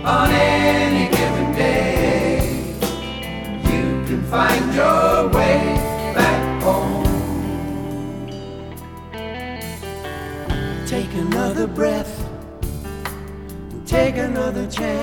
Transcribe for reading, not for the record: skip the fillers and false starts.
on any given day. You can find your way back home. Take another breath, take another chance.